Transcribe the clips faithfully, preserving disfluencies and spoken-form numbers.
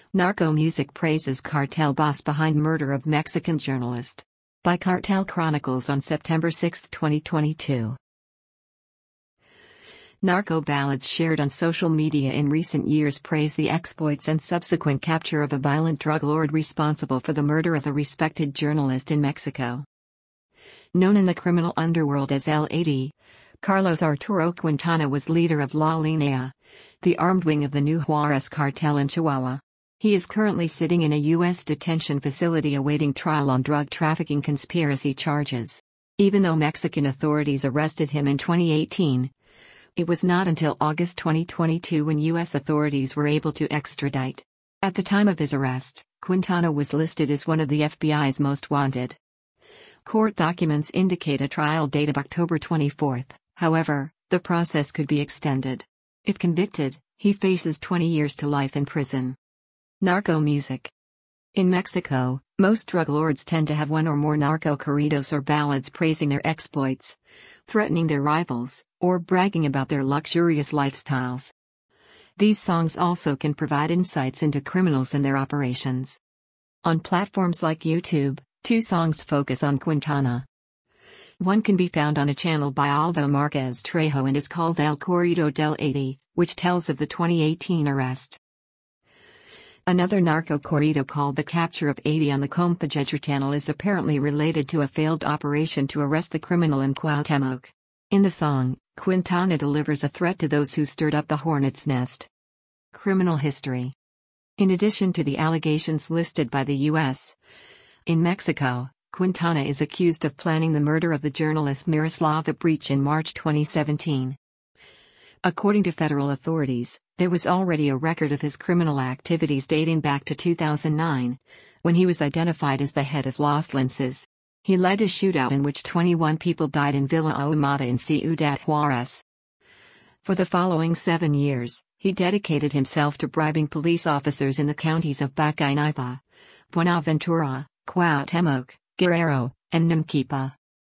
Narco Music praises cartel boss behind murder of Mexican journalist. By Cartel Chronicles on September sixth, twenty twenty-two. Narco ballads shared on social media in recent years praise the exploits and subsequent capture of a violent drug lord responsible for the murder of a respected journalist in Mexico. Known in the criminal underworld as El eighty, Carlos Arturo Quintana was leader of La Línea, the armed wing of the New Juarez cartel in Chihuahua. He is currently sitting in a U S detention facility awaiting trial on drug trafficking conspiracy charges. Even though Mexican authorities arrested him in twenty eighteen, it was not until August twenty twenty-two when U S authorities were able to extradite. At the time of his arrest, Quintana was listed as one of the F B I's most wanted. Court documents indicate a trial date of October twenty-fourth, however, the process could be extended. If convicted, he faces twenty years to life in prison. Narco music. In Mexico, most drug lords tend to have one or more narco corridos or ballads praising their exploits, threatening their rivals, or bragging about their luxurious lifestyles. These songs also can provide insights into criminals and their operations. On platforms like YouTube, two songs focus on Quintana. One can be found on a channel by Aldo Marquez Trejo and is called El Corrido del eighty, which tells of the twenty eighteen arrest. Another narco corrido called The Capture of eighty on the Compadre channel is apparently related to a failed operation to arrest the criminal in Cuauhtemoc. In the song, Quintana delivers a threat to those who stirred up the hornet's nest. Criminal history. In addition to the allegations listed by the U S, in Mexico, Quintana is accused of planning the murder of the journalist Miroslava Breach in March twenty seventeen. According to federal authorities, there was already a record of his criminal activities dating back to two thousand nine, when he was identified as the head of Los Linces. He led a shootout in which twenty-one people died in Villa Ahumada in Ciudad Juarez. For the following seven years, he dedicated himself to bribing police officers in the counties of Bacay Naiva, Buenaventura, Cuauhtemoc, Guerrero, and Namquipa.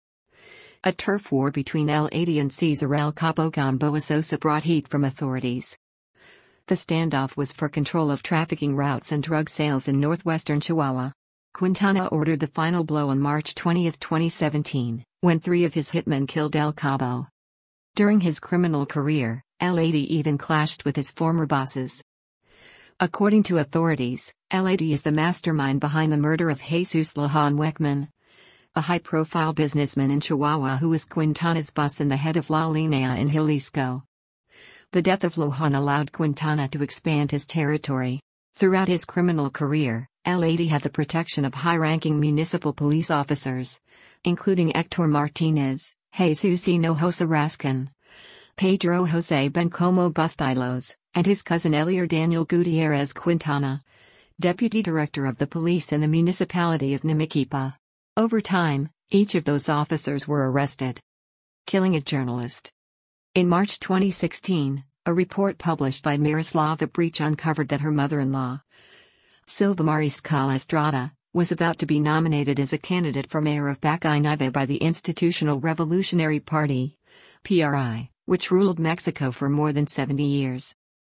A turf war between El eighty and Cesar El Capo Gamboa Sosa brought heat from authorities. The standoff was for control of trafficking routes and drug sales in northwestern Chihuahua. Quintana ordered the final blow on March twentieth, twenty seventeen, when three of his hitmen killed El Capo. During his criminal career, El eighty even clashed with his former bosses. According to authorities, El eighty is the mastermind behind the murder of Jesus Lohan Weckman, a high-profile businessman in Chihuahua who was Quintana's boss and the head of La Línea in Jalisco. The death of Lohan allowed Quintana to expand his territory. Throughout his criminal career, El eighty had the protection of high-ranking municipal police officers, including Hector Martinez, Jesus Hinojosa Raskin, Pedro Jose Bencomo Bustillos, and his cousin Elier Daniel Gutierrez Quintana, deputy director of the police in the municipality of Namquipa. Over time, each of those officers were arrested. Killing a journalist. In March twenty sixteen, a report published by Miroslava Breach uncovered that her mother-in-law, Silva Mariscal Estrada, was about to be nominated as a candidate for mayor of Bacay Naiva by the Institutional Revolutionary Party, P R I, which ruled Mexico for more than seventy years.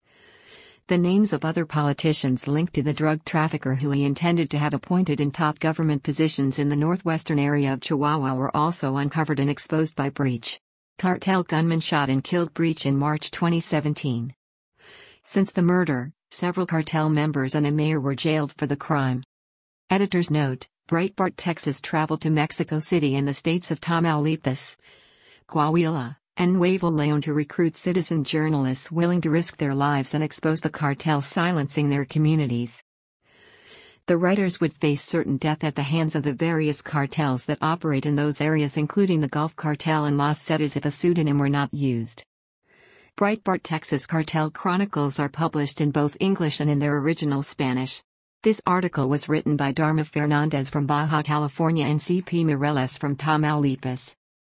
The names of other politicians linked to the drug trafficker who he intended to have appointed in top government positions in the northwestern area of Chihuahua were also uncovered and exposed by Breach. Cartel gunman shot and killed Breach in March twenty seventeen. Since the murder, several cartel members and a mayor were jailed for the crime. Editor's note: Breitbart Texas traveled to Mexico City and the states of Tamaulipas, Coahuila, and Nuevo León to recruit citizen journalists willing to risk their lives and expose the cartels silencing their communities. The writers would face certain death at the hands of the various cartels that operate in those areas, including the Gulf Cartel and Los Zetas, if a pseudonym were not used. Breitbart Texas Cartel Chronicles are published in both English and in their original Spanish. This article was written by Dharma Fernandez from Baja California and C P Mireles from Tamaulipas.